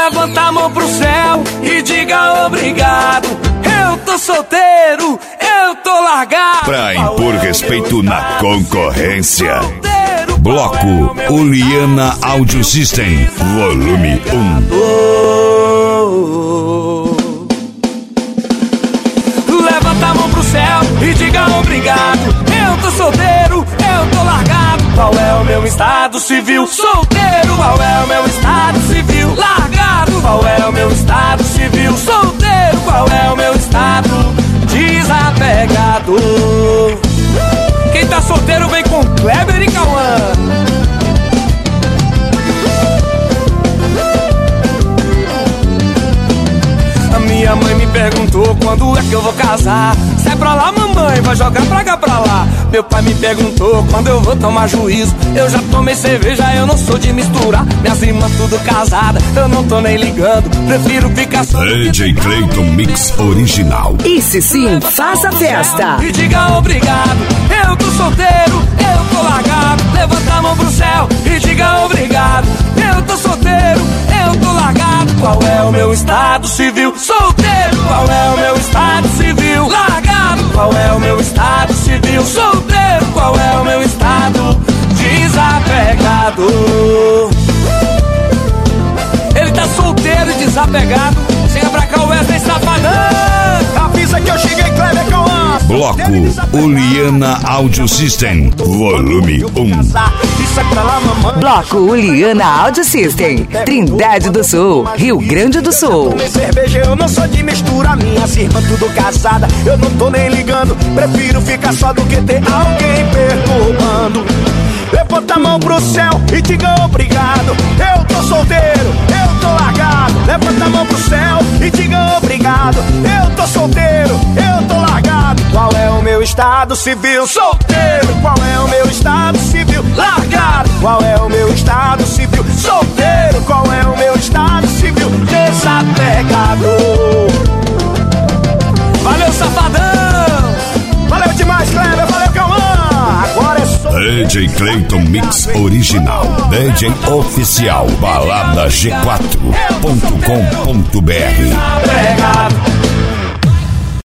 Levanta a mão pro céu e diga obrigado. Eu tô solteiro, eu tô largado. Pra impor respeito na concorrência. Bloco Uliana Audio System, volume 1. Levanta a mão pro céu e diga obrigado. Eu tô solteiro, eu tô largado. Qual é o meu estado civil? Solteiro. Qual é o meu estado civil? Largado. Qual é o meu estado civil? Solteiro. Qual é o meu estado? Desapegado. Quem tá solteiro vem com Kleber e Cauã. A minha mãe me perguntou quando é que eu vou casar. Sai pra lá, mamãe, vai jogar pra cá, pra lá. Meu pai me perguntou quando eu vou tomar juízo. Eu já tomei cerveja, eu não sou de misturar. Minhas irmãs tudo casada, eu não tô nem ligando. Prefiro ficar só. DJ Clayton Mix Original. Esse sim, faça festa. E diga obrigado. Eu tô solteiro, eu tô largado. Levanta a mão pro céu e diga obrigado. Eu tô solteiro, eu tô largado. Qual é o meu estado civil? Solteiro. Qual é o meu estado civil? Largado. Qual é o meu estado civil? Solteiro. Qual é o meu estado? Desapegado. Ele tá solteiro e desapegado. Chega pra cá o Wesley Safadão. Avisa que eu cheguei, Kleber Cauã. Bloco Uliana Audio System, volume 1. Bloco Uliana Audio System, Trindade do Sul, Rio Grande do Sul. Tomei cerveja, eu não sou de mistura. Minhas irmãs tudo casada, eu não tô nem ligando. Prefiro ficar só do que ter alguém perturbando. Levanta a mão pro céu e diga obrigado. Eu tô solteiro, eu tô largado. Levanta a mão pro céu e diga obrigado. Eu tô solteiro, eu tô largado. Qual é o meu estado civil? Solteiro. Qual é o meu estado civil? Largado. Qual é o meu estado civil? Solteiro. Qual é o meu estado civil? Desapegado. Valeu, Safadão. Valeu demais, Kleber. Valeu, Cauã. Agora é só DJ Clayton Mix Original, DJ oficial, balada G4.com.br. Desapegado.